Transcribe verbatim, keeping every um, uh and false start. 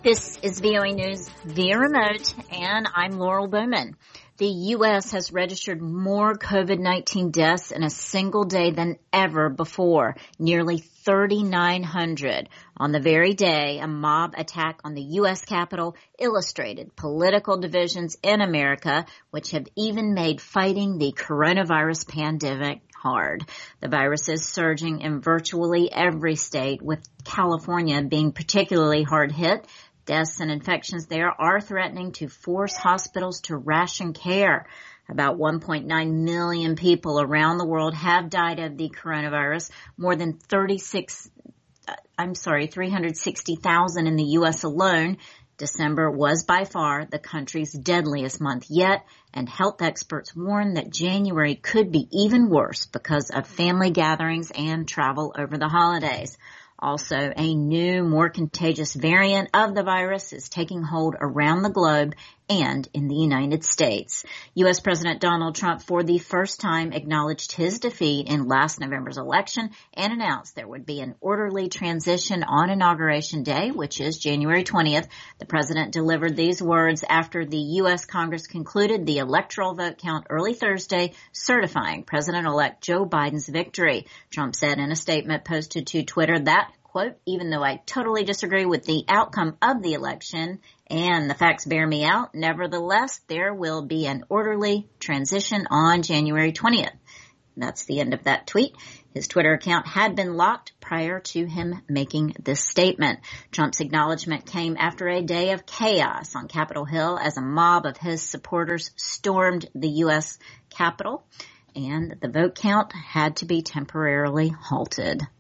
This is V O A News via remote, and I'm Laurel Bowman. The U S has registered more COVID nineteen deaths in a single day than ever before, nearly thirty-nine hundred. On the very day a mob attack on the U S Capitol illustrated political divisions in America, which have even made fighting the coronavirus pandemic hard. The virus is surging in virtually every state, with California being particularly hard hit. Deaths and infections there are threatening to force hospitals to ration care. About one point nine million people around the world have died of the coronavirus. More than thirty-six, I'm sorry, three hundred sixty thousand in the U S alone. December was by far the country's deadliest month yet, and health experts warn that January could be even worse because of family gatherings and travel over the holidays. Also, a new, more contagious variant of the virus is taking hold around the globe and in the United States. U S President Donald Trump, for the first time, acknowledged his defeat in last November's election and announced there would be an orderly transition on Inauguration Day, which is January twentieth. The president delivered these words after the U S Congress concluded the electoral vote count early Thursday, certifying President-elect Joe Biden's victory. Trump said in a statement posted to Twitter that, quote, even though I totally disagree with the outcome of the election and the facts bear me out, nevertheless, there will be an orderly transition on January twentieth. That's the end of that tweet. His Twitter account had been locked prior to him making this statement. Trump's acknowledgement came after a day of chaos on Capitol Hill as a mob of his supporters stormed the U S Capitol, and the vote count had to be temporarily halted.